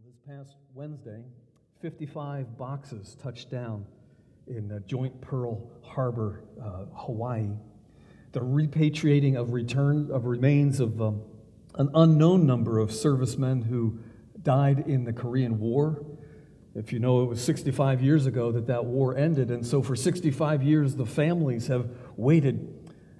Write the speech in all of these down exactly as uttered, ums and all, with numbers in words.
This past Wednesday, fifty-five boxes touched down in uh, Joint Pearl Harbor, uh, Hawaii. The repatriating of return of remains of um, an unknown number of servicemen who died in the Korean War. If you know, it was sixty-five years ago that that war ended, and so for sixty-five years the families have waited,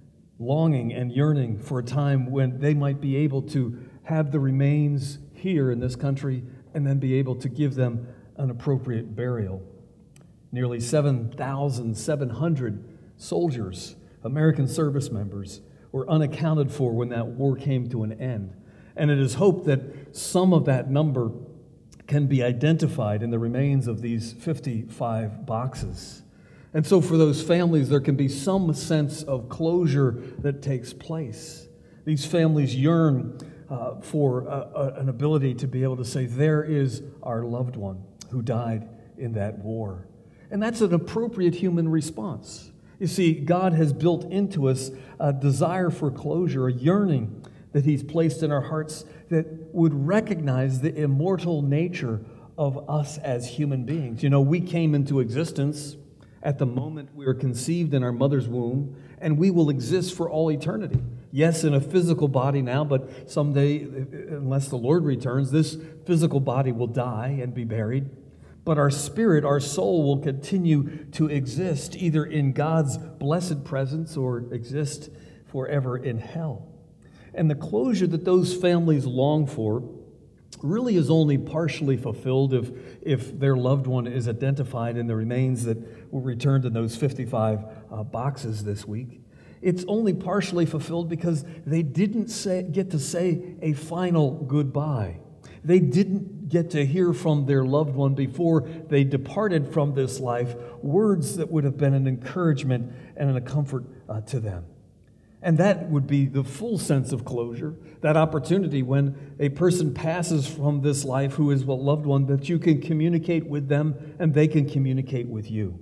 longing and yearning for a time when they might be able to have the remains here in this country and then be able to give them an appropriate burial. Nearly seven thousand seven hundred soldiers, American service members, were unaccounted for when that war came to an end. And it is hoped that some of that number can be identified in the remains of these fifty-five boxes. And so for those families, there can be some sense of closure that takes place. These families yearn uh, for a, a, an ability to be able to say, there is our loved one who died in that war. And that's an appropriate human response. You see, God has built into us a desire for closure, a yearning that He's placed in our hearts that would recognize the immortal nature of us as human beings. You know, we came into existence at the moment we were conceived in our mother's womb, and we will exist for all eternity. Yes, in a physical body now, but someday, unless the Lord returns, this physical body will die and be buried. But our spirit, our soul will continue to exist either in God's blessed presence or exist forever in hell. And the closure that those families long for really is only partially fulfilled if, if their loved one is identified in the remains that were returned in those fifty-five uh, boxes this week. It's only partially fulfilled because they didn't say, get to say a final goodbye. They didn't get to hear from their loved one before they departed from this life words that would have been an encouragement and a comfort uh, to them. And that would be the full sense of closure, that opportunity when a person passes from this life who is a loved one, that you can communicate with them and they can communicate with you.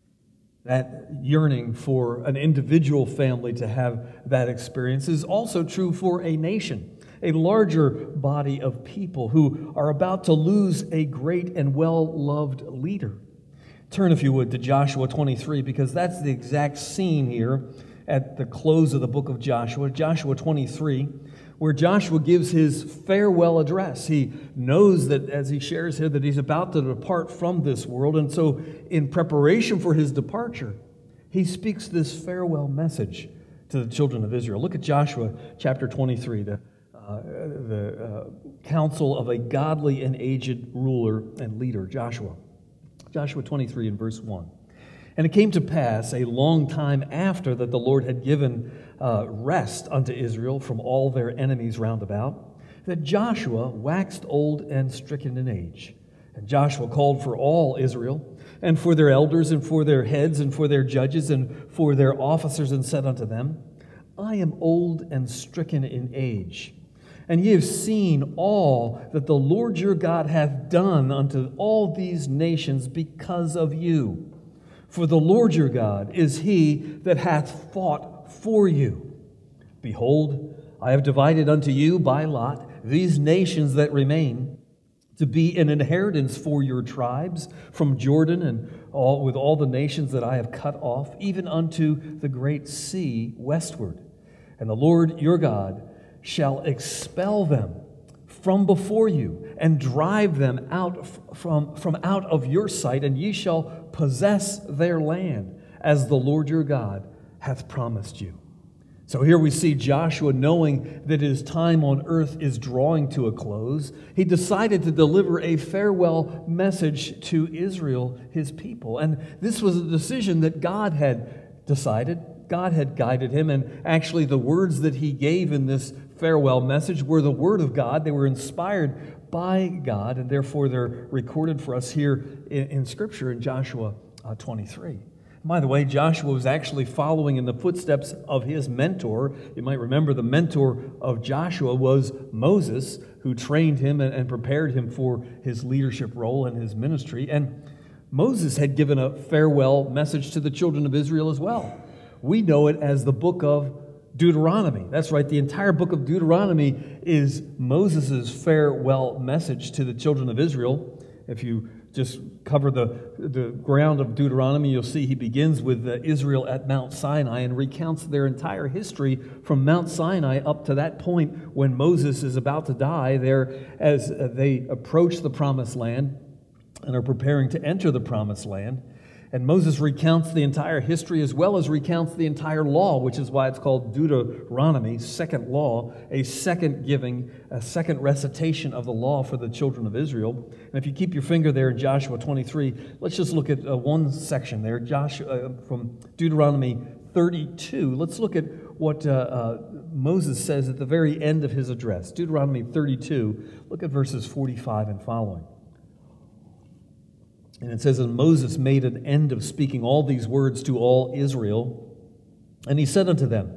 That yearning for an individual family to have that experience is also true for a nation, a larger body of people who are about to lose a great and well-loved leader. Turn, if you would, to Joshua twenty-three, because that's the exact scene here at the close of the book of Joshua, Joshua twenty-three, where Joshua gives his farewell address. He knows that as he shares here that he's about to depart from this world, and so in preparation for his departure, he speaks this farewell message to the children of Israel. Look at Joshua chapter twenty-three, the, uh, the uh, counsel of a godly and aged ruler and leader, Joshua. Joshua twenty-three and verse one. And it came to pass a long time after that the Lord had given uh, rest unto Israel from all their enemies round about, that Joshua waxed old and stricken in age. And Joshua called for all Israel, and for their elders, and for their heads, and for their judges, and for their officers, and said unto them, I am old and stricken in age, and ye have seen all that the Lord your God hath done unto all these nations because of you. For the Lord your God is He that hath fought for you. Behold, I have divided unto you by lot these nations that remain, to be an inheritance for your tribes from Jordan and all with all the nations that I have cut off, even unto the great sea westward. And the Lord your God shall expel them from before you, and drive them out from, from out of your sight, and ye shall possess their land, as the Lord your God hath promised you. So here we see Joshua, knowing that his time on earth is drawing to a close, he decided to deliver a farewell message to Israel, his people. And this was a decision that God had decided. God had guided him, and actually the words that he gave in this farewell message were the Word of God. They were inspired by God, and therefore they're recorded for us here in, in Scripture in Joshua uh, twenty-three. By the way, Joshua was actually following in the footsteps of his mentor. You might remember the mentor of Joshua was Moses, who trained him and, and prepared him for his leadership role and his ministry. And Moses had given a farewell message to the children of Israel as well. We know it as the book of Deuteronomy. That's right, the entire book of Deuteronomy is Moses' farewell message to the children of Israel. If you just cover the, the ground of Deuteronomy, you'll see he begins with uh, Israel at Mount Sinai and recounts their entire history from Mount Sinai up to that point when Moses is about to die there as uh, they approach the Promised Land and are preparing to enter the Promised Land. And Moses recounts the entire history as well as recounts the entire law, which is why it's called Deuteronomy, second law, a second giving, a second recitation of the law for the children of Israel. And if you keep your finger there in Joshua twenty-three, let's just look at uh, one section there, Joshua, uh, from Deuteronomy thirty-two. Let's look at what uh, uh, Moses says at the very end of his address. Deuteronomy thirty-two, look at verses forty-five and following. And it says, and Moses made an end of speaking all these words to all Israel. And he said unto them,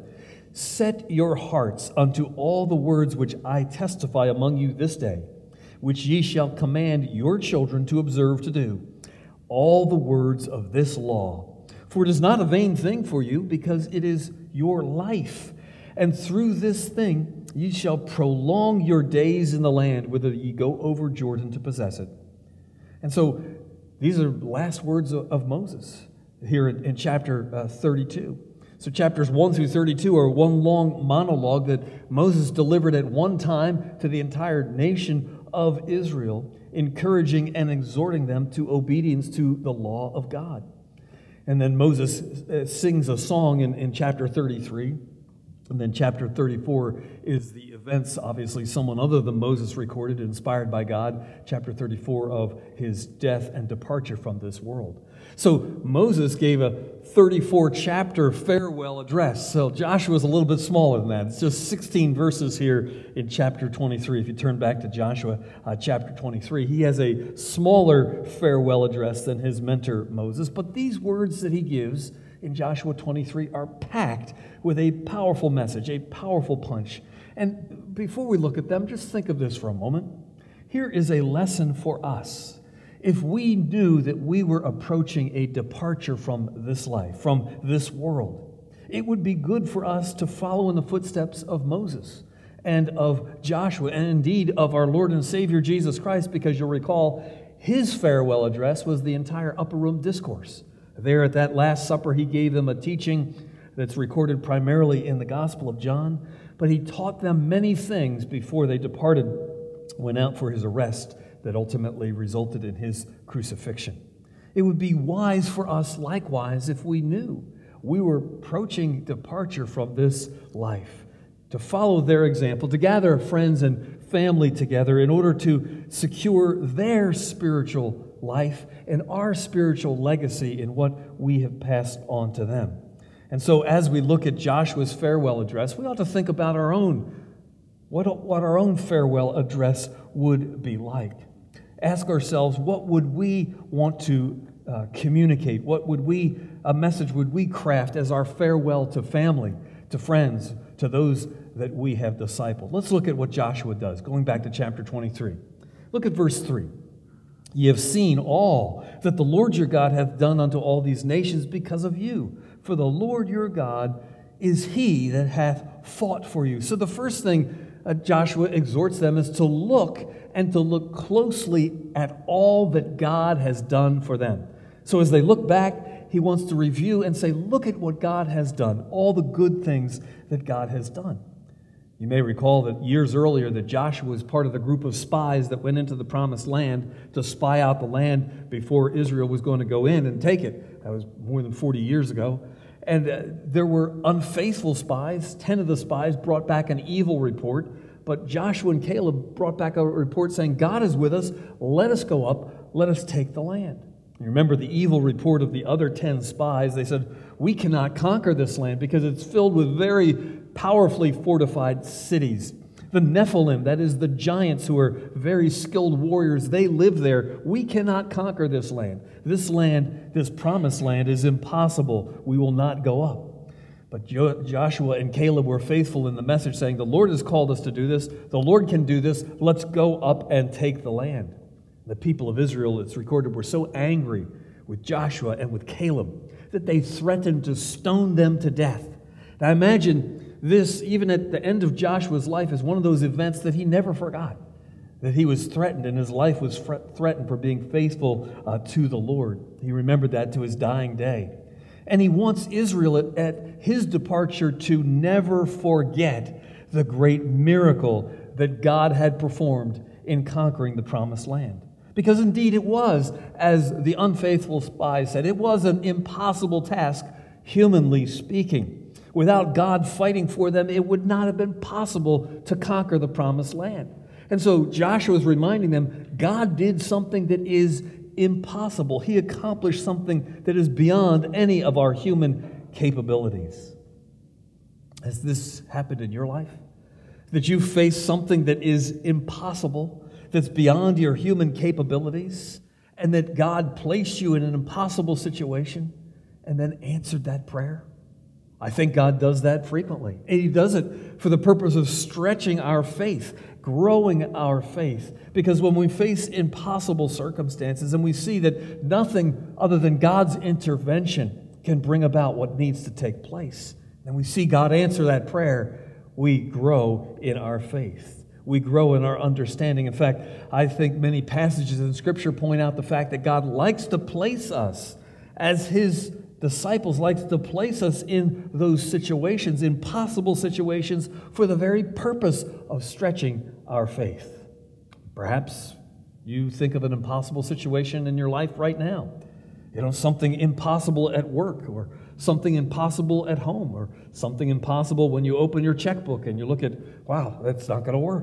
set your hearts unto all the words which I testify among you this day, which ye shall command your children to observe to do, all the words of this law. For it is not a vain thing for you, because it is your life. And through this thing ye shall prolong your days in the land, whither ye go over Jordan to possess it. And so, these are the last words of Moses here in chapter uh, thirty-two. So chapters one through thirty-two are one long monologue that Moses delivered at one time to the entire nation of Israel, encouraging and exhorting them to obedience to the law of God. And then Moses uh, sings a song in, in chapter thirty-three. And then chapter thirty-four is the events, obviously someone other than Moses recorded, inspired by God, chapter thirty-four of his death and departure from this world. So Moses gave a thirty-four chapter farewell address. So Joshua's a little bit smaller than that. It's just sixteen verses here in chapter twenty-three. If you turn back to Joshua uh, chapter twenty-three, he has a smaller farewell address than his mentor Moses. But these words that he gives in Joshua twenty-three are packed with a powerful message, a powerful punch. And before we look at them, just think of this for a moment. Here is a lesson for us. If we knew that we were approaching a departure from this life, from this world, it would be good for us to follow in the footsteps of Moses and of Joshua, and indeed of our Lord and Savior Jesus Christ, because you'll recall his farewell address was the entire upper room discourse. There at that Last Supper, he gave them a teaching that's recorded primarily in the Gospel of John, but he taught them many things before they departed, went out for his arrest that ultimately resulted in his crucifixion. It would be wise for us, likewise, if we knew we were approaching departure from this life, to follow their example, to gather friends and family together in order to secure their spiritual life and our spiritual legacy in what we have passed on to them. And so as we look at Joshua's farewell address, we ought to think about our own, what, what our own farewell address would be like. Ask ourselves, what would we want to uh, communicate? What would we, a message would we craft as our farewell to family, to friends, to those that we have discipled? Let's look at what Joshua does, going back to chapter twenty-three. Look at verse three. Ye have seen all that the Lord your God hath done unto all these nations because of you. For the Lord your God is he that hath fought for you. So the first thing uh, Joshua exhorts them is to look and to look closely at all that God has done for them. So as they look back, he wants to review and say, look at what God has done, all the good things that God has done. You may recall that years earlier that Joshua was part of the group of spies that went into the Promised Land to spy out the land before Israel was going to go in and take it. That was more than forty years ago. And uh, there were unfaithful spies. Ten of the spies brought back an evil report. But Joshua and Caleb brought back a report saying, God is with us. Let us go up. Let us take the land. You remember the evil report of the other ten spies. They said, we cannot conquer this land because it's filled with very powerfully fortified cities. The Nephilim, that is the giants who are very skilled warriors, they live there. We cannot conquer this land. This land, this promised land, is impossible. We will not go up. But jo- Joshua and Caleb were faithful in the message, saying, the Lord has called us to do this. The Lord can do this. Let's go up and take the land. The people of Israel, it's recorded, were so angry with Joshua and with Caleb that they threatened to stone them to death. Now imagine this, even at the end of Joshua's life, is one of those events that he never forgot. That he was threatened and his life was threatened for being faithful uh, to the Lord. He remembered that to his dying day. And he wants Israel at, at his departure to never forget the great miracle that God had performed in conquering the promised land. Because indeed it was, as the unfaithful spies said, it was an impossible task, humanly speaking. Without God fighting for them, it would not have been possible to conquer the promised land. And so Joshua is reminding them, God did something that is impossible. He accomplished something that is beyond any of our human capabilities. Has this happened in your life? That you face something that is impossible, that's beyond your human capabilities, and that God placed you in an impossible situation and then answered that prayer? I think God does that frequently. And He does it for the purpose of stretching our faith, growing our faith. Because when we face impossible circumstances and we see that nothing other than God's intervention can bring about what needs to take place, and we see God answer that prayer, we grow in our faith. We grow in our understanding. In fact, I think many passages in Scripture point out the fact that God likes to place us as His disciples, likes to place us in those situations, impossible situations, for the very purpose of stretching our faith. Perhaps you think of an impossible situation in your life right now. You know, something impossible at work, or something impossible at home, or something impossible when you open your checkbook and you look at, wow, that's not going to work.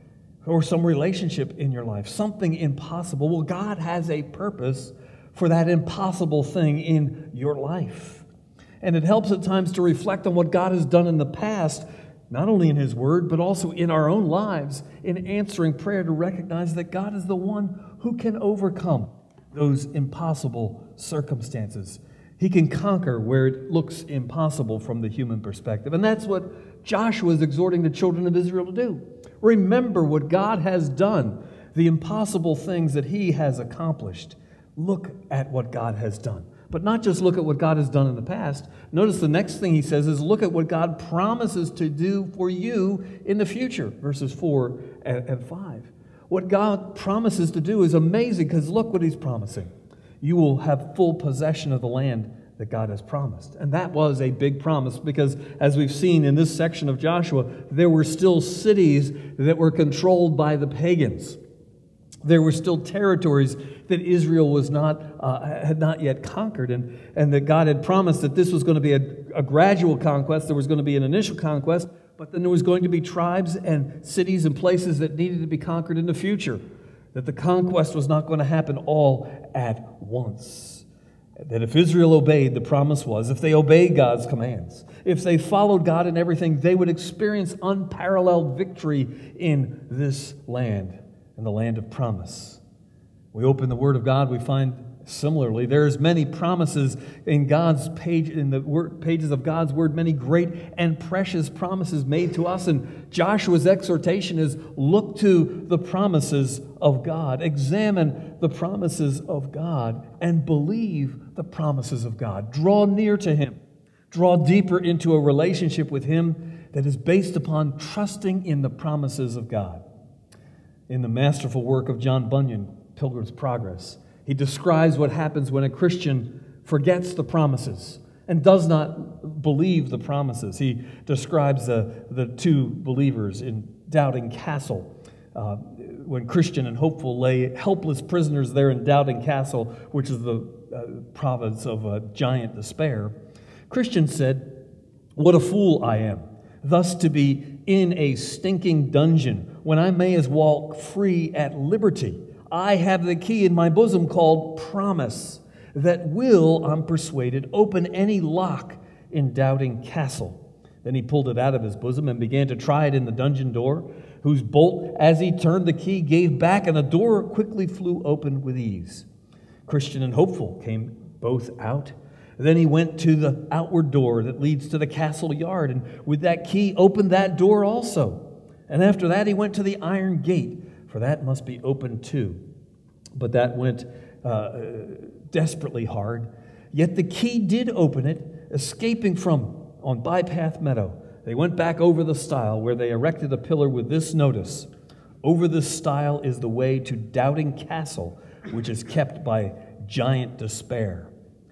Or some relationship in your life, something impossible. Well, God has a purpose for that impossible thing in your life. And it helps at times to reflect on what God has done in the past, not only in His Word, but also in our own lives, in answering prayer, to recognize that God is the one who can overcome those impossible circumstances. He can conquer where it looks impossible from the human perspective. And that's what Joshua is exhorting the children of Israel to do. Remember what God has done, the impossible things that He has accomplished. Look at what God has done. But not just look at what God has done in the past. Notice the next thing he says is look at what God promises to do for you in the future. Verses four and five. What God promises to do is amazing, because look what He's promising. You will have full possession of the land that God has promised. And that was a big promise, because as we've seen in this section of Joshua, there were still cities that were controlled by the pagans. There were still territories that Israel was not uh, had not yet conquered, and, and that God had promised that this was going to be a, a gradual conquest. There was going to be an initial conquest, but then there was going to be tribes and cities and places that needed to be conquered in the future. That the conquest was not going to happen all at once. That if Israel obeyed, the promise was, if they obeyed God's commands, if they followed God in everything, they would experience unparalleled victory in this land, in the land of promise. We open the Word of God, we find similarly there's many promises in God's page, in the word, pages of God's Word, many great and precious promises made to us. And Joshua's exhortation is look to the promises of God, examine the promises of God, and believe the promises of God. Draw near to Him. Draw deeper into a relationship with Him that is based upon trusting in the promises of God. In the masterful work of John Bunyan, Pilgrim's Progress, he describes what happens when a Christian forgets the promises and does not believe the promises. He describes the, the two believers in Doubting Castle, uh, when Christian and Hopeful lay helpless prisoners there in Doubting Castle, which is the uh, province of uh, giant despair. Christian said, "What a fool I am, thus to be in a stinking dungeon, when I may as walk free at liberty. I have the key in my bosom called promise, that will, I'm persuaded, open any lock in Doubting Castle." Then he pulled it out of his bosom and began to try it in the dungeon door, whose bolt, as he turned the key, gave back, and the door quickly flew open with ease. Christian and Hopeful came both out. Then he went to the outward door that leads to the castle yard, and with that key opened that door also. And after that he went to the iron gate, for that must be opened too. But that went uh, desperately hard. Yet the key did open it, escaping from on Bypath Meadow, they went back over the stile where they erected a pillar with this notice: "Over this stile is the way to Doubting Castle, which is kept by giant Despair.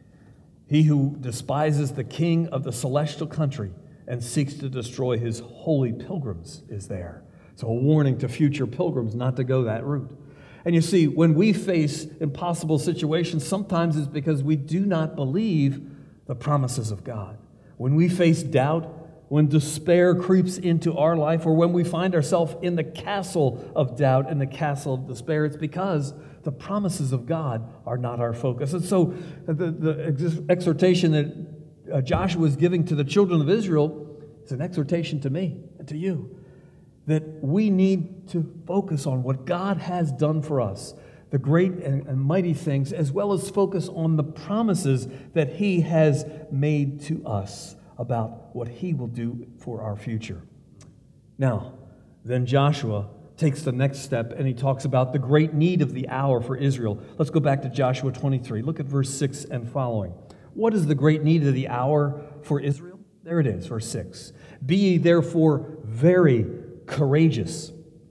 He who despises the king of the celestial country and seeks to destroy his holy pilgrims is there." So a warning to future pilgrims not to go that route. And you see, when we face impossible situations, sometimes it's because we do not believe the promises of God. When we face doubt, when despair creeps into our life, or when we find ourselves in the castle of doubt, in the castle of despair, it's because the promises of God are not our focus. And so the, the exhortation that uh, Joshua is giving to the children of Israel is an exhortation to me and to you, that we need to focus on what God has done for us, the great and, and mighty things, as well as focus on the promises that He has made to us about what He will do for our future. Now, then Joshua takes the next step and he talks about the great need of the hour for Israel. Let's go back to Joshua twenty-three. Look at verse six and following. What is the great need of the hour for Israel? There it is, verse six. "Be ye therefore very courageous,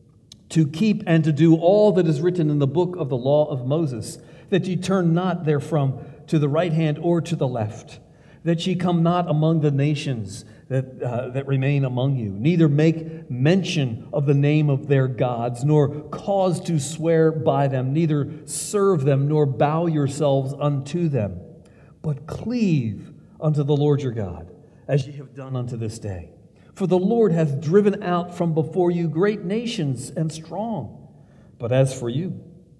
to keep and to do all that is written in the book of the law of Moses, that ye turn not therefrom to the right hand or to the left, that ye come not among the nations that, uh, that remain among you, neither make mention of the name of their gods, nor cause to swear by them, neither serve them, nor bow yourselves unto them, but cleave unto the Lord your God, as ye have done unto this day. For the Lord hath driven out from before you great nations and strong. But as for you,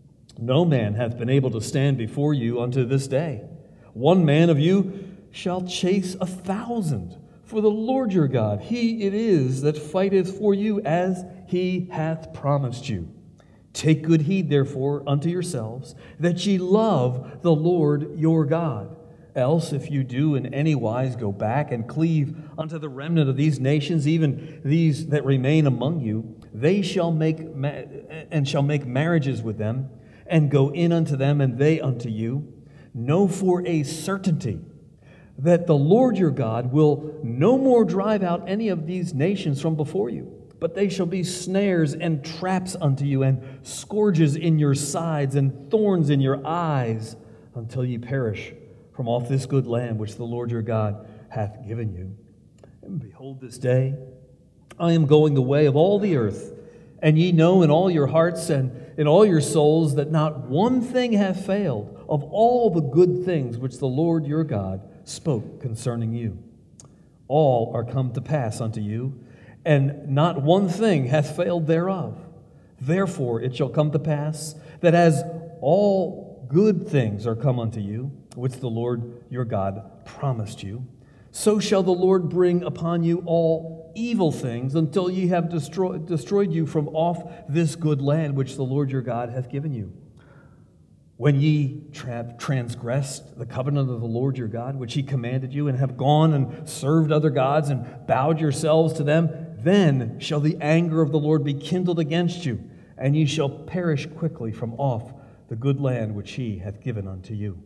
no man hath been able to stand before you unto this day. One man of you shall chase a thousand. For the Lord your God, He it is that fighteth for you, as He hath promised you. Take good heed, therefore, unto yourselves, that ye love the Lord your God. Else, if you do in any wise go back and cleave unto the remnant of these nations, even these that remain among you, they shall make ma- and shall make marriages with them, and go in unto them, and they unto you. Know for a certainty that the Lord your God will no more drive out any of these nations from before you, but they shall be snares and traps unto you, and scourges in your sides, and thorns in your eyes, until ye perish from off this good land which the Lord your God hath given you. And behold, this day I am going the way of all the earth, and ye know in all your hearts and in all your souls that not one thing hath failed of all the good things which the Lord your God spoke concerning you. All are come to pass unto you, and not one thing hath failed thereof. Therefore it shall come to pass that as all good things are come unto you, which the Lord your God promised you, so shall the Lord bring upon you all evil things until ye have destroy, destroyed you from off this good land which the Lord your God hath given you. When ye have transgressed the covenant of the Lord your God, which He commanded you, and have gone and served other gods and bowed yourselves to them, then shall the anger of the Lord be kindled against you, and ye shall perish quickly from off the good land which He hath given unto you.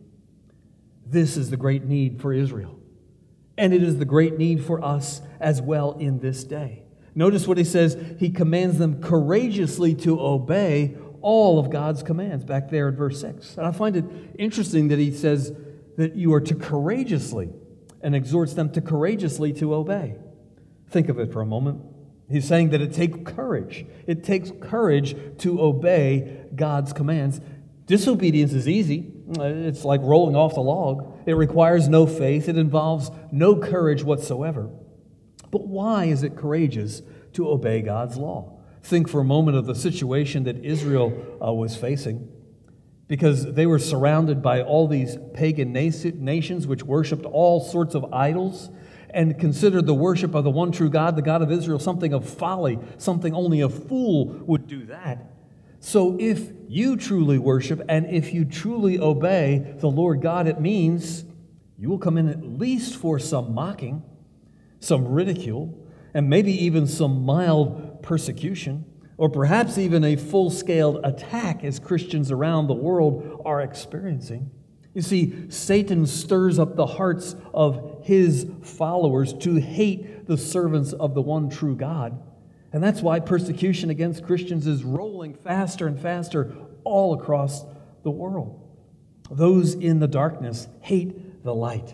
This is the great need for Israel, and it is the great need for us as well in this day. Notice what he says. He commands them courageously to obey all of God's commands, back there in verse six. And I find it interesting that he says that you are to courageously, and exhorts them to courageously to obey. Think of it for a moment. He's saying that it takes courage. It takes courage to obey God's commands. Disobedience is easy. It's like rolling off the log. It requires no faith. It involves no courage whatsoever. But why is it courageous to obey God's law? Think for a moment of the situation that Israel uh, was facing, because they were surrounded by all these pagan nations which worshipped all sorts of idols and considered the worship of the one true God, the God of Israel, something of folly, something only a fool would do that. So if you truly worship and if you truly obey the Lord God, it means you will come in at least for some mocking, some ridicule, and maybe even some mild persecution, or perhaps even a full-scale attack as Christians around the world are experiencing. You see, Satan stirs up the hearts of his followers to hate the servants of the one true God. And that's why persecution against Christians is rolling faster and faster all across the world. Those in the darkness hate the light.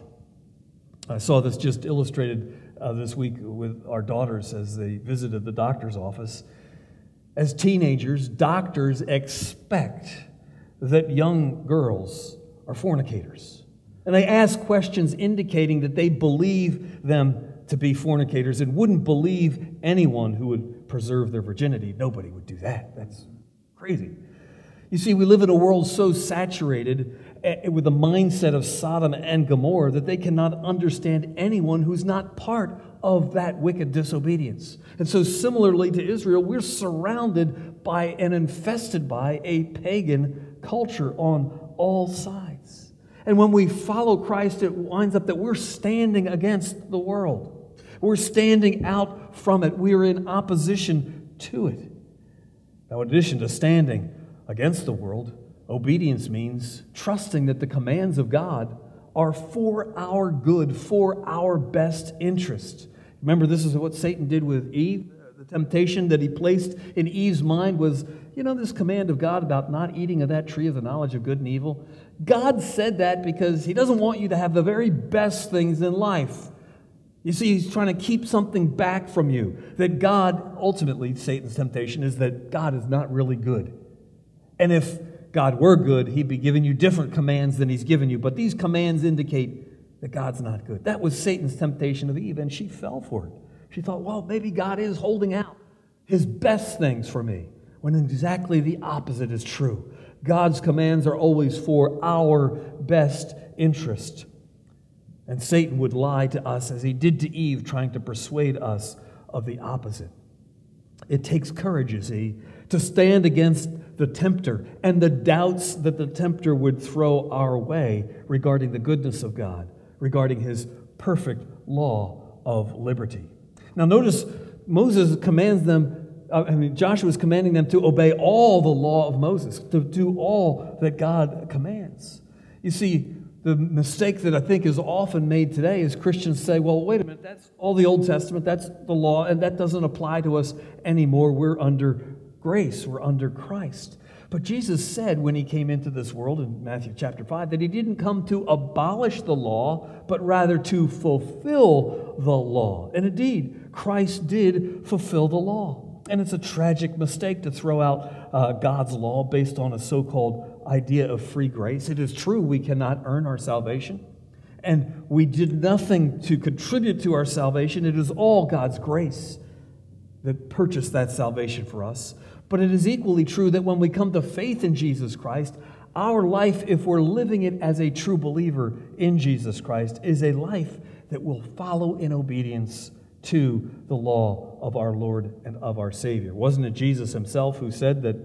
I saw this just illustrated uh, this week with our daughters as they visited the doctor's office. As teenagers, doctors expect that young girls are fornicators. And they ask questions indicating that they believe them to be fornicators and wouldn't believe anyone who would preserve their virginity. Nobody would do that. That's crazy. You see, we live in a world so saturated with the mindset of Sodom and Gomorrah that they cannot understand anyone who's not part of that wicked disobedience. And so similarly to Israel, we're surrounded by and infested by a pagan culture on all sides. And when we follow Christ, it winds up that we're standing against the world. We're standing out from it. We're in opposition to it. Now, in addition to standing against the world, obedience means trusting that the commands of God are for our good, for our best interest. Remember, this is what Satan did with Eve. The temptation that he placed in Eve's mind was, you know, this command of God about not eating of that tree of the knowledge of good and evil. God said that because he doesn't want you to have the very best things in life. You see, he's trying to keep something back from you. That God, ultimately, Satan's temptation is that God is not really good. And if God were good, he'd be giving you different commands than he's given you. But these commands indicate that God's not good. That was Satan's temptation of Eve, and she fell for it. She thought, well, maybe God is holding out his best things for me, when exactly the opposite is true. God's commands are always for our best interest. And Satan would lie to us as he did to Eve, trying to persuade us of the opposite. It takes courage, you see, to stand against the tempter and the doubts that the tempter would throw our way regarding the goodness of God, regarding his perfect law of liberty. Now notice Moses commands them, uh, I mean Joshua is commanding them to obey all the law of Moses, to do all that God commands. You see, the mistake that I think is often made today is Christians say, well, wait a minute, that's all the Old Testament, that's the law, and that doesn't apply to us anymore. We're under grace, we're under Christ. But Jesus said when he came into this world in Matthew chapter five that he didn't come to abolish the law, but rather to fulfill the law. And indeed, Christ did fulfill the law. And it's a tragic mistake to throw out uh, God's law based on a so-called idea of free grace. It is true we cannot earn our salvation, and we did nothing to contribute to our salvation. It is all God's grace that purchased that salvation for us. But it is equally true that when we come to faith in Jesus Christ, our life, if we're living it as a true believer in Jesus Christ, is a life that will follow in obedience to the law of our Lord and of our Savior. Wasn't it Jesus himself who said that,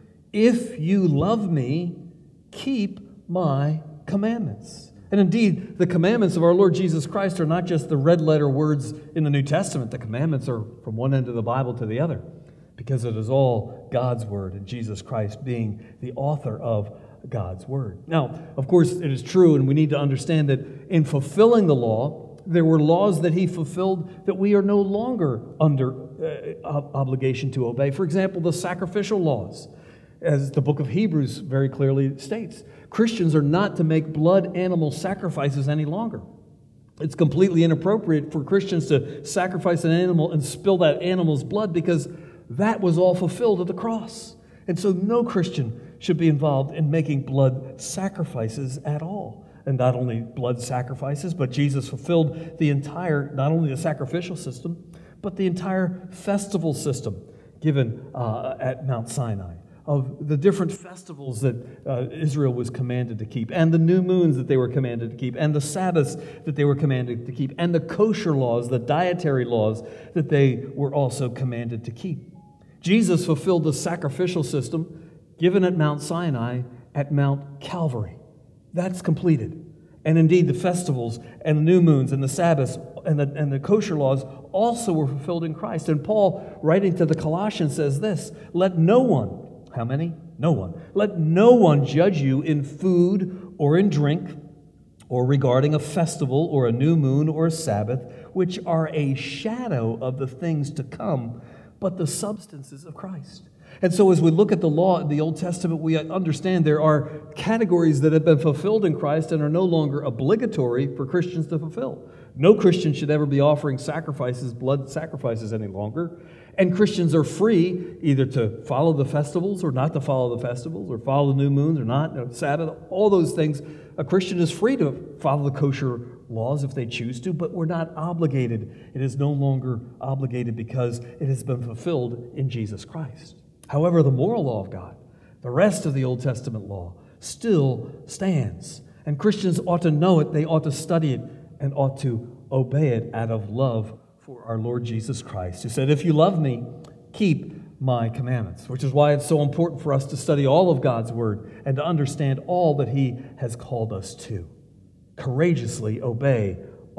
if you love me, keep my commandments? And indeed, the commandments of our Lord Jesus Christ are not just the red letter words in the New Testament. The commandments are from one end of the Bible to the other, because it is all God's word, and Jesus Christ being the author of God's word. Now, of course, it is true, and we need to understand that in fulfilling the law, there were laws that he fulfilled that we are no longer under uh, obligation to obey. For example, the sacrificial laws. As the book of Hebrews very clearly states, Christians are not to make blood animal sacrifices any longer. It's completely inappropriate for Christians to sacrifice an animal and spill that animal's blood, because that was all fulfilled at the cross. And so no Christian should be involved in making blood sacrifices at all. And not only blood sacrifices, but Jesus fulfilled the entire, not only the sacrificial system, but the entire festival system given uh, at Mount Sinai, of the different festivals that uh, Israel was commanded to keep, and the new moons that they were commanded to keep, and the Sabbaths that they were commanded to keep, and the kosher laws, the dietary laws that they were also commanded to keep. Jesus fulfilled the sacrificial system given at Mount Sinai at Mount Calvary. That's completed. And indeed, the festivals and the new moons and the Sabbaths and the, and the kosher laws also were fulfilled in Christ. And Paul, writing to the Colossians, says this, let no one, how many? No one. Let no one judge you in food or in drink or regarding a festival or a new moon or a Sabbath, which are a shadow of the things to come, but the substances of Christ. And so as we look at the law in the Old Testament, we understand there are categories that have been fulfilled in Christ and are no longer obligatory for Christians to fulfill. No Christian should ever be offering sacrifices, blood sacrifices any longer. And Christians are free either to follow the festivals or not to follow the festivals, or follow the new moons or not, you know, Sabbath, all those things. A Christian is free to follow the kosher laws if they choose to, but we're not obligated. It is no longer obligated because it has been fulfilled in Jesus Christ. However, the moral law of God, the rest of the Old Testament law, still stands. And Christians ought to know it, they ought to study it, and ought to obey it out of love for our Lord Jesus Christ, who said, if you love me, keep my commandments, which is why it's so important for us to study all of God's Word and to understand all that He has called us to. Courageously obey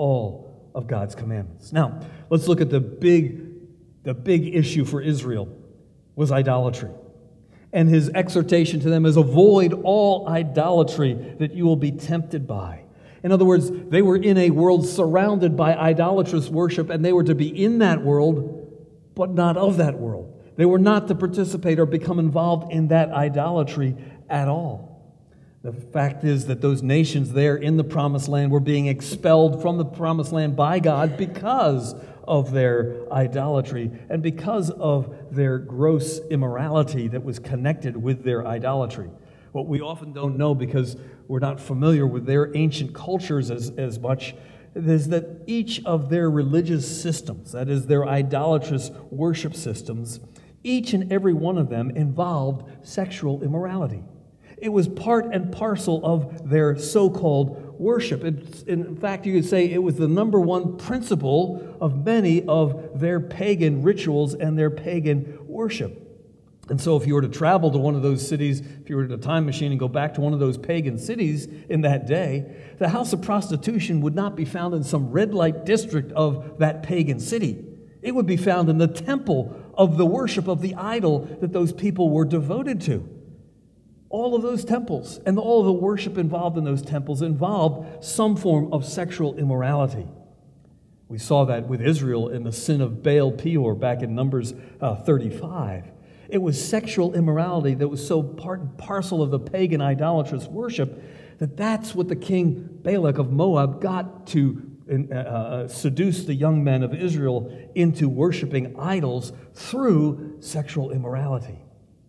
all of God's commandments. Now, let's look at the big, the big issue for Israel was idolatry. And his exhortation to them is, avoid all idolatry that you will be tempted by. In other words, they were in a world surrounded by idolatrous worship, and they were to be in that world, but not of that world. They were not to participate or become involved in that idolatry at all. The fact is that those nations there in the Promised Land were being expelled from the Promised Land by God because of their idolatry and because of their gross immorality that was connected with their idolatry. What we often don't know, because we're not familiar with their ancient cultures as, as much, is that each of their religious systems, that is, their idolatrous worship systems, each and every one of them involved sexual immorality. It was part and parcel of their so-called worship. It's, in fact, you could say it was the number one principle of many of their pagan rituals and their pagan worship. And so if you were to travel to one of those cities, if you were in a time machine and go back to one of those pagan cities in that day, the house of prostitution would not be found in some red light district of that pagan city. It would be found in the temple of the worship of the idol that those people were devoted to. All of those temples and all of the worship involved in those temples involved some form of sexual immorality. We saw that with Israel in the sin of Baal Peor back in Numbers uh, thirty-five. It was sexual immorality that was so part and parcel of the pagan idolatrous worship that that's what the king Balak of Moab got to uh, uh, seduce the young men of Israel into worshiping idols through sexual immorality.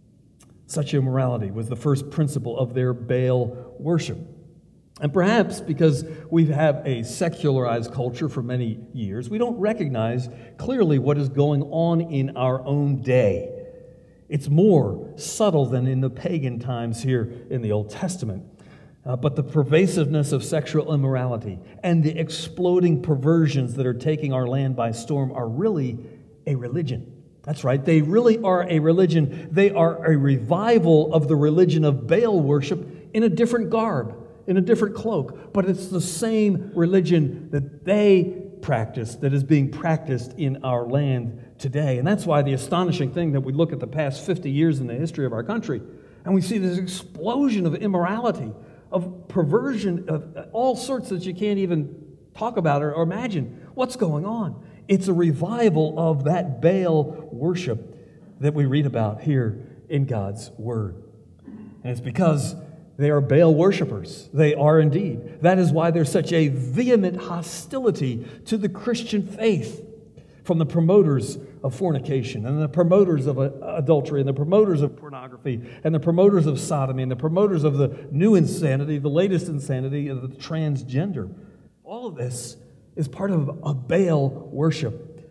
Such immorality was the first principle of their Baal worship. And perhaps because we have a secularized culture for many years, we don't recognize clearly what is going on in our own day. It's more subtle than in the pagan times here in the Old Testament. Uh, but the pervasiveness of sexual immorality and the exploding perversions that are taking our land by storm are really a religion. That's right, they really are a religion. They are a revival of the religion of Baal worship in a different garb, in a different cloak. But it's the same religion that they practice that is being practiced in our land today. And that's why the astonishing thing that we look at the past fifty years in the history of our country, and we see this explosion of immorality, of perversion, of all sorts that you can't even talk about or, or imagine. What's going on? It's a revival of that Baal worship that we read about here in God's Word. And it's because they are Baal worshipers. They are indeed. That is why there's such a vehement hostility to the Christian faith from the promoters of fornication and the promoters of adultery and the promoters of pornography and the promoters of sodomy and the promoters of the new insanity, the latest insanity of the transgender. All of this is part of a Baal worship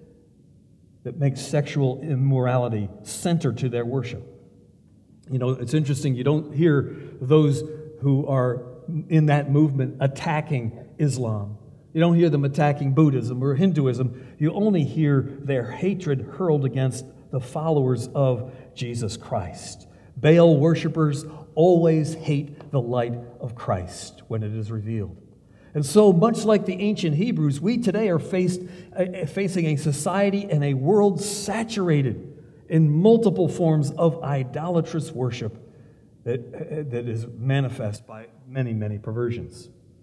that makes sexual immorality center to their worship. You know, it's interesting, you don't hear those who are in that movement attacking Islam. You don't hear them attacking Buddhism or Hinduism. You only hear their hatred hurled against the followers of Jesus Christ. Baal worshipers always hate the light of Christ when it is revealed. And so, much like the ancient Hebrews, we today are faced, uh, facing a society and a world saturated in multiple forms of idolatrous worship that, uh, that is manifest by many, many perversions.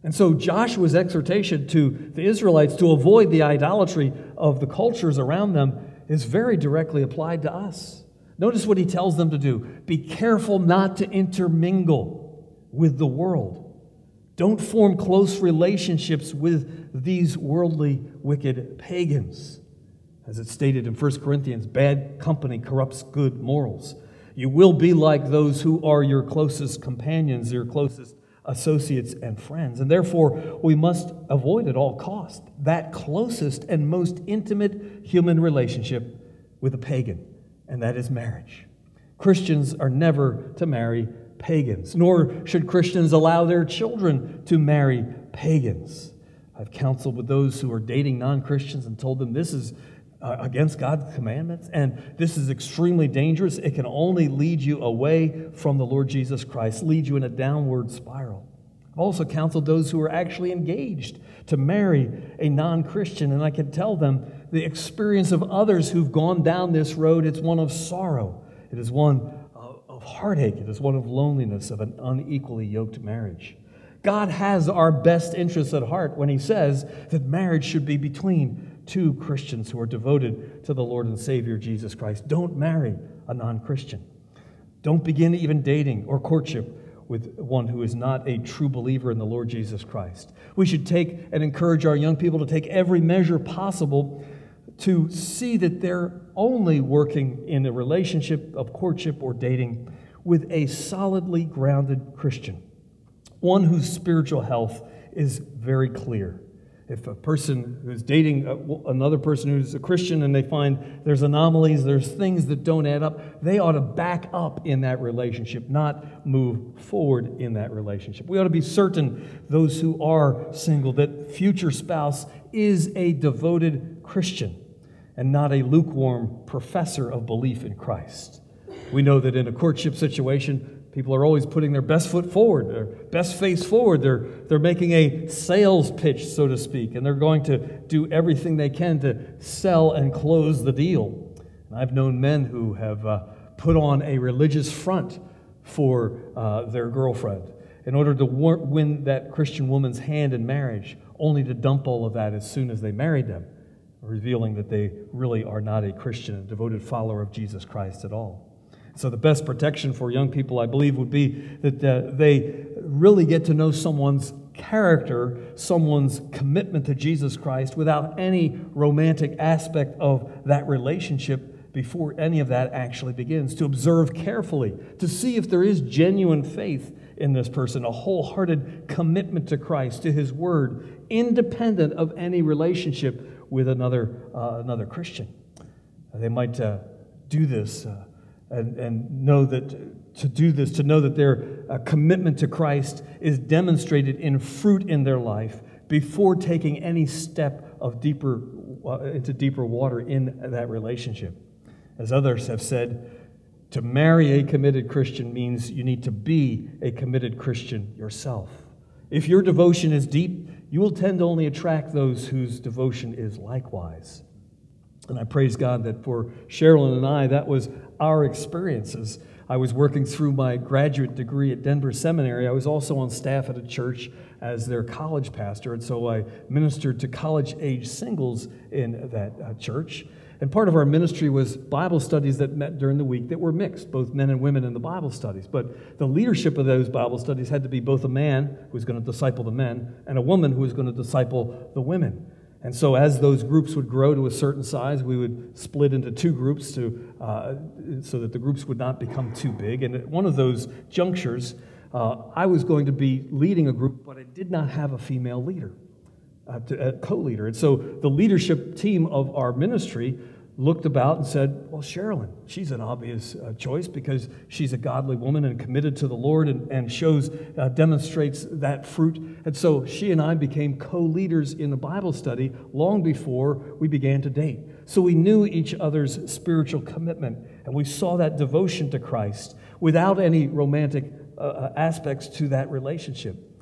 And so Joshua's exhortation to the Israelites to avoid the idolatry of the cultures around them is very directly applied to us. Notice what he tells them to do. Be careful not to intermingle with the world. Don't form close relationships with these worldly, wicked pagans. As it's stated in First Corinthians, bad company corrupts good morals. You will be like those who are your closest companions, your closest associates and friends. And therefore, we must avoid at all cost that closest and most intimate human relationship with a pagan, and that is marriage. Christians are never to marry pagans, nor should Christians allow their children to marry pagans. I've counseled with those who are dating non-Christians and told them this is uh, against God's commandments, and this is extremely dangerous. It can only lead you away from the Lord Jesus Christ, lead you in a downward spiral. I've also counseled those who are actually engaged to marry a non-Christian, and I can tell them the experience of others who've gone down this road, it's one of sorrow. It is one of heartache. It is one of loneliness, of an unequally yoked marriage. God has our best interests at heart when he says that marriage should be between two Christians who are devoted to the Lord and Savior Jesus Christ. Don't marry a non-Christian. Don't begin even dating or courtship with one who is not a true believer in the Lord Jesus Christ. We should take and encourage our young people to take every measure possible to see that they're only working in a relationship of courtship or dating with a solidly grounded Christian, one whose spiritual health is very clear. If a person who's dating another person who's a Christian and they find there's anomalies, there's things that don't add up, they ought to back up in that relationship, not move forward in that relationship. We ought to be certain, those who are single, that future spouse is a devoted Christian and not a lukewarm professor of belief in Christ. We know that in a courtship situation, people are always putting their best foot forward, their best face forward. They're, they're making a sales pitch, so to speak, and they're going to do everything they can to sell and close the deal. And I've known men who have uh, put on a religious front for uh, their girlfriend in order to war- win that Christian woman's hand in marriage, only to dump all of that as soon as they married them, revealing that they really are not a Christian, a devoted follower of Jesus Christ at all. So the best protection for young people, I believe, would be that uh, they really get to know someone's character, someone's commitment to Jesus Christ without any romantic aspect of that relationship before any of that actually begins. To observe carefully, to see if there is genuine faith in this person, a wholehearted commitment to Christ, to His Word, independent of any relationship with another uh, another Christian. They might uh, do this uh, and, and know that to do this, to know that their uh, commitment to Christ is demonstrated in fruit in their life before taking any step of deeper uh, into deeper water in that relationship. As others have said, to marry a committed Christian means you need to be a committed Christian yourself. If your devotion is deep, you will tend to only attract those whose devotion is likewise. And I praise God that for Sherilyn and I, that was our experiences. I was working through my graduate degree at Denver Seminary. I was also on staff at a church as their college pastor, and so I ministered to college-age singles in that uh, church. And part of our ministry was Bible studies that met during the week that were mixed, both men and women in the Bible studies. But the leadership of those Bible studies had to be both a man who was going to disciple the men and a woman who was going to disciple the women. And so as those groups would grow to a certain size, we would split into two groups to uh, so that the groups would not become too big. And at one of those junctures, uh, I was going to be leading a group, but I did not have a female leader, uh, to, a co-leader. And so the leadership team of our ministry looked about and said, well, Sherilyn, she's an obvious uh, choice because she's a godly woman and committed to the Lord and, and shows, uh, demonstrates that fruit. And so she and I became co-leaders in the Bible study long before we began to date. So we knew each other's spiritual commitment, and we saw that devotion to Christ without any romantic uh, aspects to that relationship.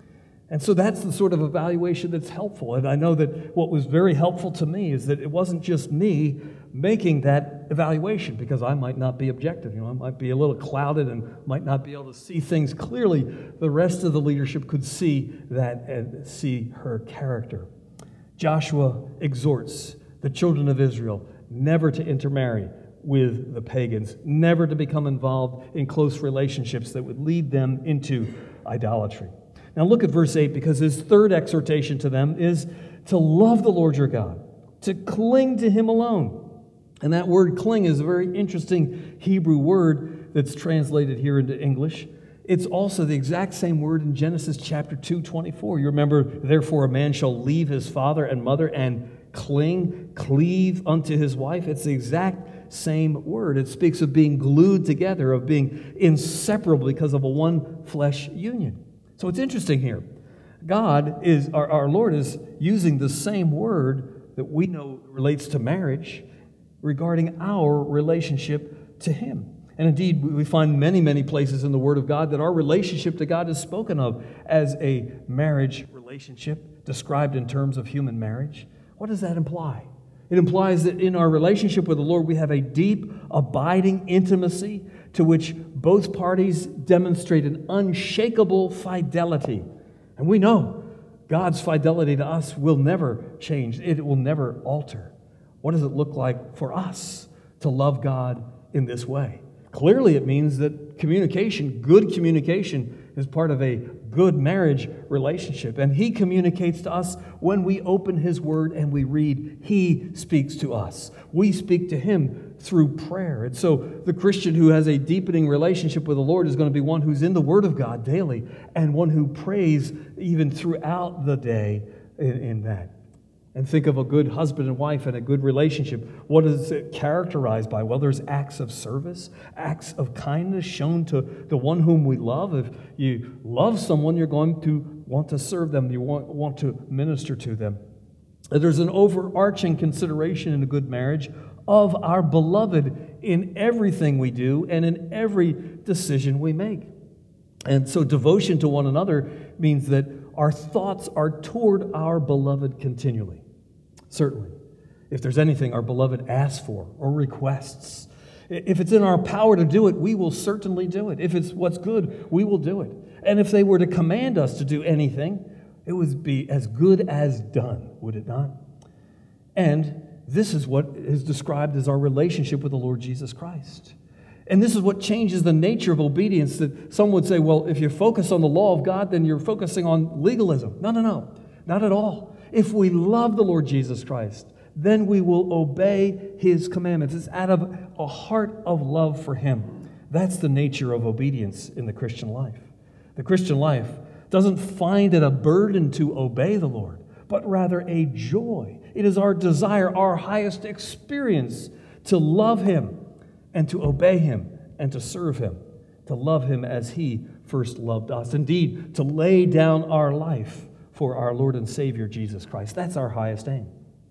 And so that's the sort of evaluation that's helpful. And I know that what was very helpful to me is that it wasn't just me making that evaluation, because I might not be objective. You know, I might be a little clouded and might not be able to see things clearly. The rest of the leadership could see that and see her character. Joshua exhorts the children of Israel never to intermarry with the pagans, never to become involved in close relationships that would lead them into idolatry. Now look at verse eight, because his third exhortation to them is to love the Lord your God, to cling to him alone. And that word cling is a very interesting Hebrew word that's translated here into English. It's also the exact same word in Genesis chapter two, twenty-four. You remember, therefore a man shall leave his father and mother and cling, cleave unto his wife. It's the exact same word. It speaks of being glued together, of being inseparable because of a one flesh union. So it's interesting here. God is, our, our Lord is using the same word that we know relates to marriage regarding our relationship to him. And indeed, we find many, many places in the Word of God that our relationship to God is spoken of as a marriage relationship, described in terms of human marriage. What does that imply? It implies that in our relationship with the Lord, we have a deep, abiding intimacy to which both parties demonstrate an unshakable fidelity. And we know God's fidelity to us will never change. It will never alter. What does it look like for us to love God in this way? Clearly, it means that communication, good communication, is part of a good marriage relationship. And he communicates to us when we open his word and we read. He speaks to us. We speak to him through prayer. And so the Christian who has a deepening relationship with the Lord is going to be one who's in the Word of God daily and one who prays even throughout the day in, in that. And think of a good husband and wife and a good relationship. What is it characterized by? Well, there's acts of service, acts of kindness shown to the one whom we love. If you love someone, you're going to want to serve them. You want, want to minister to them. There's an overarching consideration in a good marriage of our beloved in everything we do and in every decision we make. And so devotion to one another means that our thoughts are toward our beloved continually. Certainly. If there's anything our beloved asks for or requests, if it's in our power to do it, we will certainly do it. If it's what's good, we will do it. And if they were to command us to do anything, it would be as good as done, would it not? And this is what is described as our relationship with the Lord Jesus Christ. And this is what changes the nature of obedience. That some would say, well, if you focus on the law of God, then you're focusing on legalism. No, no, no, not at all. If we love the Lord Jesus Christ, then we will obey his commandments. It's out of a heart of love for him. That's the nature of obedience in the Christian life. The Christian life doesn't find it a burden to obey the Lord, but rather a joy. It is our desire, our highest experience, to love him and to obey him and to serve him, to love him as he first loved us. Indeed, to lay down our life for our Lord and Savior, Jesus Christ. That's our highest aim.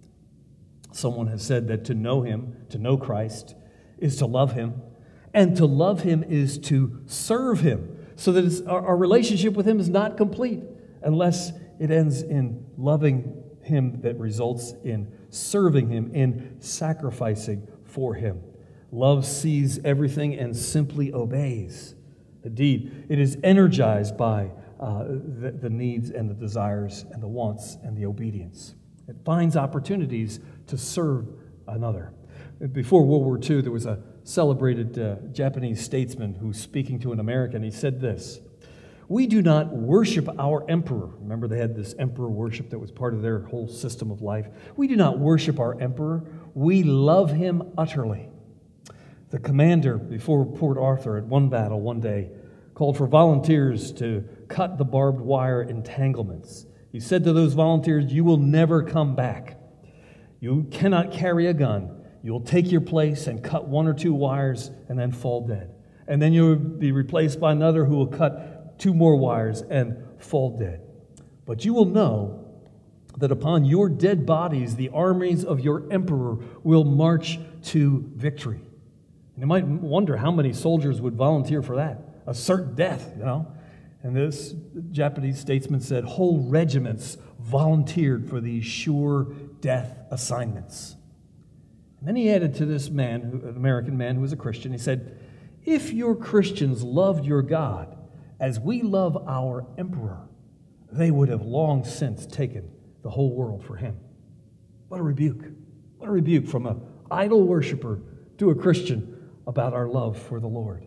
Someone has said that to know him, to know Christ, is to love him, and to love him is to serve him, so that it's, our, our relationship with him is not complete unless it ends in loving him that results in serving him, in sacrificing for him. Love sees everything and simply obeys. Indeed, it is energized by uh, the, the needs and the desires and the wants and the obedience. It finds opportunities to serve another. Before World War Two, there was a celebrated uh, Japanese statesman who was speaking to an American. He said this: "We do not worship our emperor." Remember, they had this emperor worship that was part of their whole system of life. "We do not worship our emperor. We love him utterly." The commander before Port Arthur at one battle one day called for volunteers to cut the barbed wire entanglements. He said to those volunteers, "You will never come back. You cannot carry a gun. You'll take your place and cut one or two wires and then fall dead. And then you'll be replaced by another who will cut two more wires and fall dead. But you will know that upon your dead bodies the armies of your emperor will march to victory." And you might wonder how many soldiers would volunteer for that. A certain death, you know. And this Japanese statesman said, whole regiments volunteered for these sure death assignments. And then he added to this man, who, an American man who was a Christian, he said, if your Christians loved your God as we love our emperor, they would have long since taken the whole world for him. What a rebuke. What a rebuke from an idol worshiper to a Christian about our love for the Lord.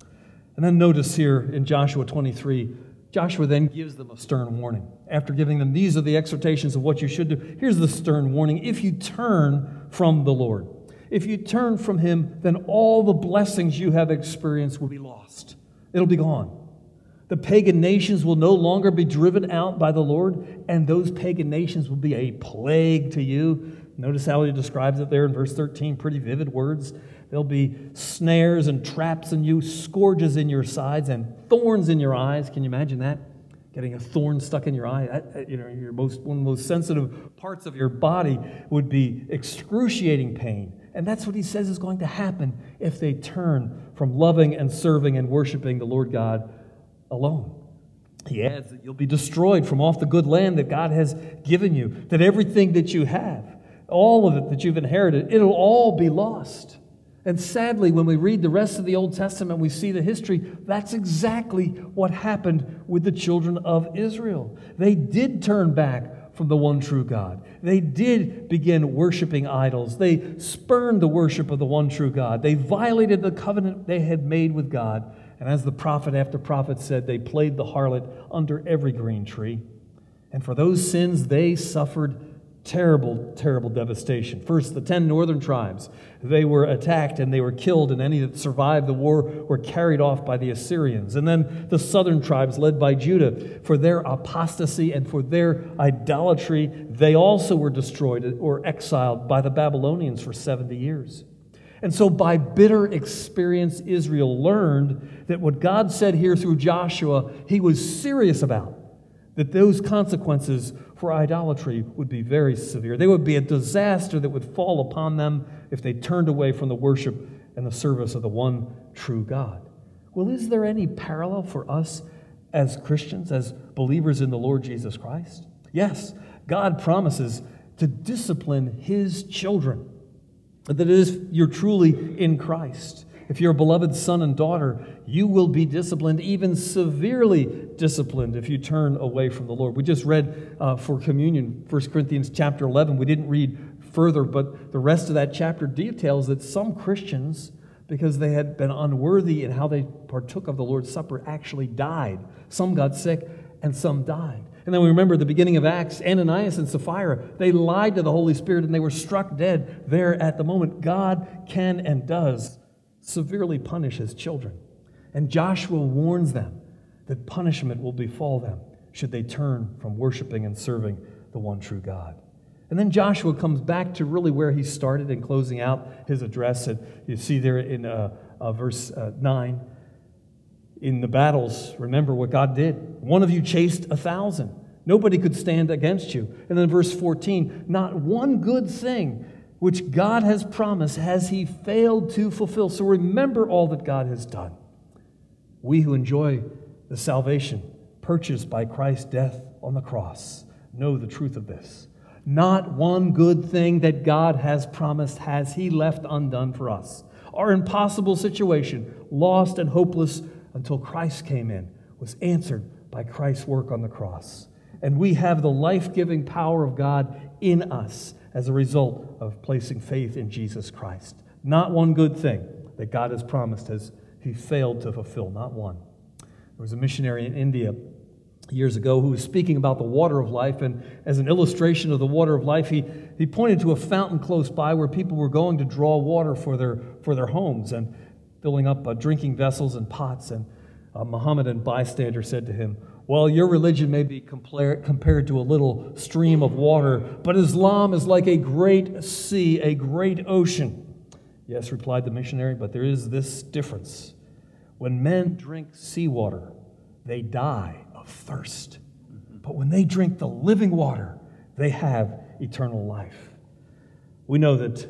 And then notice here in Joshua twenty-three, Joshua then gives them a stern warning. After giving them, these are the exhortations of what you should do. Here's the stern warning. If you turn from the Lord, if you turn from him, then all the blessings you have experienced will be lost. It'll be gone. The pagan nations will no longer be driven out by the Lord, and those pagan nations will be a plague to you. Notice how he describes it there in verse thirteen, pretty vivid words. There'll be snares and traps in you, scourges in your sides, and thorns in your eyes. Can you imagine that? Getting a thorn stuck in your eye. That, you know, your most, one of the most sensitive parts of your body would be excruciating pain. And that's what he says is going to happen if they turn from loving and serving and worshiping the Lord God alone. He adds that you'll be destroyed from off the good land that God has given you, that everything that you have, all of it that you've inherited, it'll all be lost. And sadly, when we read the rest of the Old Testament, we see the history, that's exactly what happened with the children of Israel. They did turn back from the one true God. They did begin worshiping idols. They spurned the worship of the one true God. They violated the covenant they had made with God. And as the prophet after prophet said, they played the harlot under every green tree. And for those sins, they suffered terrible, terrible devastation. First, the ten northern tribes. They were attacked and they were killed, and any that survived the war were carried off by the Assyrians. And then the southern tribes, led by Judah, for their apostasy and for their idolatry, they also were destroyed or exiled by the Babylonians for seventy years. And so by bitter experience, Israel learned that what God said here through Joshua, he was serious about, that those consequences for idolatry would be very severe. They would be a disaster that would fall upon them if they turned away from the worship and the service of the one true God. Well, is there any parallel for us as Christians, as believers in the Lord Jesus Christ? Yes, God promises to discipline his children. That is, you're truly in Christ. If you're a beloved son and daughter, you will be disciplined, even severely disciplined, if you turn away from the Lord. We just read uh, for communion, First Corinthians chapter eleven. We didn't read further, but the rest of that chapter details that some Christians, because they had been unworthy in how they partook of the Lord's Supper, actually died. Some got sick and some died. And then we remember the beginning of Acts, Ananias and Sapphira, they lied to the Holy Spirit and they were struck dead there at the moment. God can and does severely punish his children. And Joshua warns them that punishment will befall them should they turn from worshiping and serving the one true God. And then Joshua comes back to really where he started in closing out his address. And you see there in uh, uh, verse uh, nine, in the battles, remember what God did. One of you chased a thousand. Nobody could stand against you. And then verse fourteen, not one good thing which God has promised has he failed to fulfill. So remember all that God has done. We who enjoy the salvation purchased by Christ's death on the cross know the truth of this. Not one good thing that God has promised has he left undone for us. Our impossible situation, lost and hopeless until Christ came in, was answered by Christ's work on the cross. And we have the life-giving power of God in us as a result of placing faith in Jesus Christ. Not one good thing that God has promised has he failed to fulfill, not one. There was a missionary in India years ago who was speaking about the water of life, and as an illustration of the water of life, he, he pointed to a fountain close by where people were going to draw water for their, for their homes and filling up uh, drinking vessels and pots. And a Mohammedan bystander said to him, well, your religion may be compar- compared to a little stream of water, but Islam is like a great sea, a great ocean. Yes, replied the missionary, but there is this difference. When men drink seawater, they die of thirst. But when they drink the living water, they have eternal life. We know that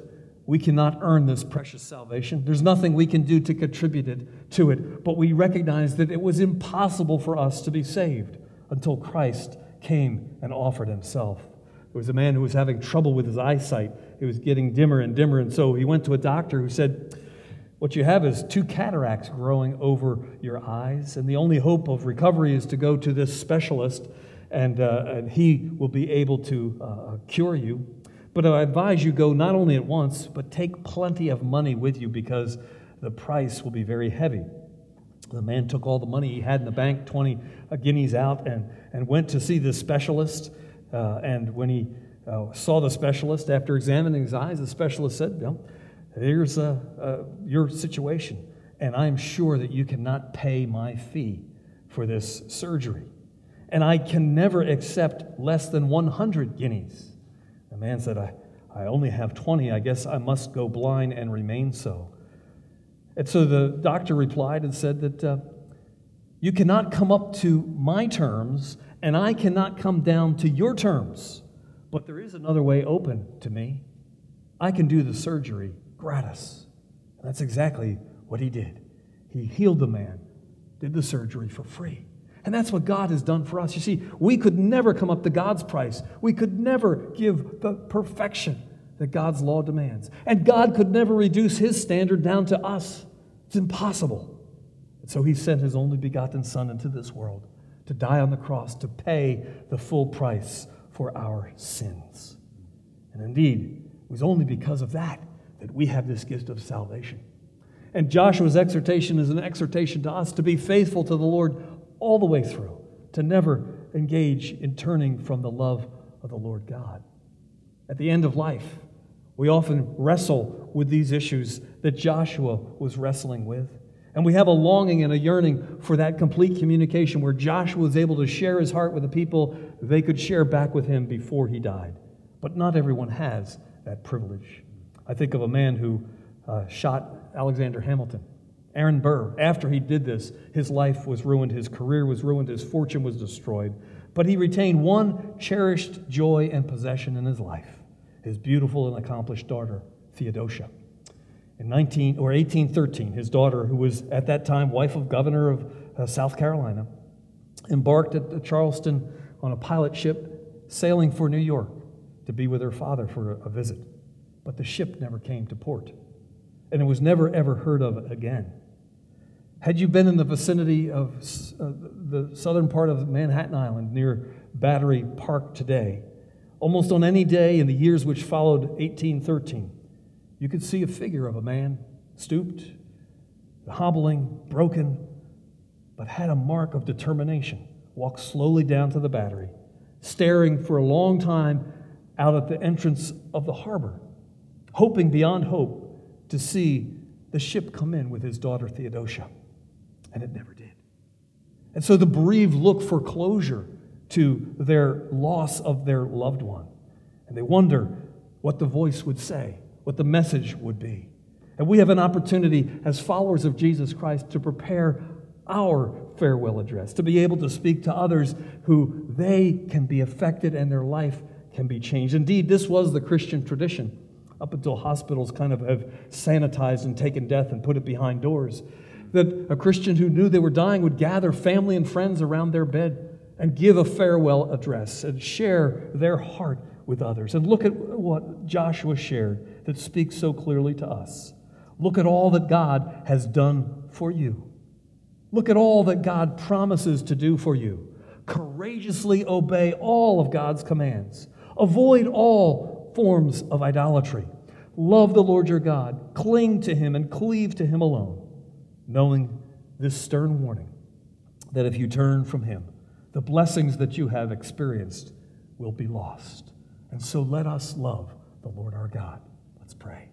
We cannot earn this precious salvation. There's nothing we can do to contribute it, to it, but we recognize that it was impossible for us to be saved until Christ came and offered himself. There was a man who was having trouble with his eyesight. It was getting dimmer and dimmer, and so he went to a doctor who said, what you have is two cataracts growing over your eyes, and the only hope of recovery is to go to this specialist, and, uh, and he will be able to uh, cure you. But I advise you go not only at once, but take plenty of money with you because the price will be very heavy. The man took all the money he had in the bank, twenty guineas out, and, and went to see this specialist. Uh, and when he uh, saw the specialist, after examining his eyes, the specialist said, well, here's uh, uh, your situation, and I'm sure that you cannot pay my fee for this surgery. And I can never accept less than one hundred guineas. The man said, I, I only have twenty. I guess I must go blind and remain so. And so the doctor replied and said that uh, you cannot come up to my terms, and I cannot come down to your terms. But there is another way open to me. I can do the surgery gratis. And that's exactly what he did. He healed the man, did the surgery for free. And that's what God has done for us. You see, we could never come up to God's price. We could never give the perfection that God's law demands. And God could never reduce his standard down to us. It's impossible. And so he sent his only begotten Son into this world to die on the cross, to pay the full price for our sins. And indeed, it was only because of that that we have this gift of salvation. And Joshua's exhortation is an exhortation to us to be faithful to the Lord all the way through, to never engage in turning from the love of the Lord God. At the end of life, we often wrestle with these issues that Joshua was wrestling with. And we have a longing and a yearning for that complete communication where Joshua was able to share his heart with the people they could share back with him before he died. But not everyone has that privilege. I think of a man who uh, shot Alexander Hamilton. Aaron Burr, after he did this, his life was ruined, his career was ruined, his fortune was destroyed. But he retained one cherished joy and possession in his life, his beautiful and accomplished daughter, Theodosia. In nineteen or eighteen thirteen, his daughter, who was at that time wife of governor of uh, South Carolina, embarked at Charleston on a pilot ship sailing for New York to be with her father for a, a visit. But the ship never came to port, and it was never ever heard of again. Had you been in the vicinity of uh, the southern part of Manhattan Island near Battery Park today, almost on any day in the years which followed eighteen thirteen, you could see a figure of a man, stooped, hobbling, broken, but had a mark of determination, walked slowly down to the Battery, staring for a long time out at the entrance of the harbor, hoping beyond hope to see the ship come in with his daughter Theodosia. And it never did. And so the bereaved look for closure to their loss of their loved one. And they wonder what the voice would say, what the message would be. And we have an opportunity as followers of Jesus Christ to prepare our farewell address, to be able to speak to others who they can be affected and their life can be changed. Indeed, this was the Christian tradition up until hospitals kind of have sanitized and taken death and put it behind doors. That a Christian who knew they were dying would gather family and friends around their bed and give a farewell address and share their heart with others. And look at what Joshua shared that speaks so clearly to us. Look at all that God has done for you. Look at all that God promises to do for you. Courageously obey all of God's commands. Avoid all forms of idolatry. Love the Lord your God. Cling to Him and cleave to Him alone, knowing this stern warning that if you turn from Him, the blessings that you have experienced will be lost. And so let us love the Lord our God. Let's pray.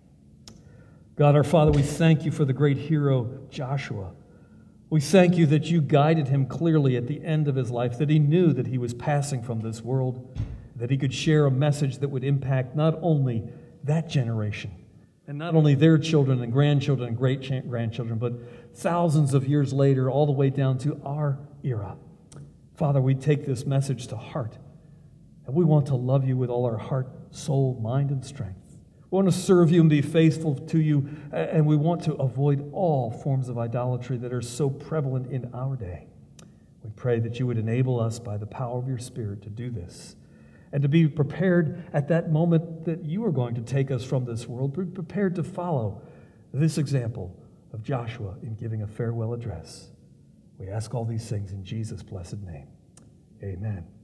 God our Father, we thank you for the great hero Joshua. We thank you that you guided him clearly at the end of his life, that he knew that he was passing from this world, that he could share a message that would impact not only that generation, and not only their children and grandchildren and great-grandchildren, but thousands of years later, all the way down to our era. Father, we take this message to heart, and we want to love you with all our heart, soul, mind, and strength. We want to serve you and be faithful to you, and we want to avoid all forms of idolatry that are so prevalent in our day. We pray that you would enable us by the power of your Spirit to do this, and to be prepared at that moment that you are going to take us from this world, be prepared to follow this example of Joshua in giving a farewell address. We ask all these things in Jesus' blessed name. Amen.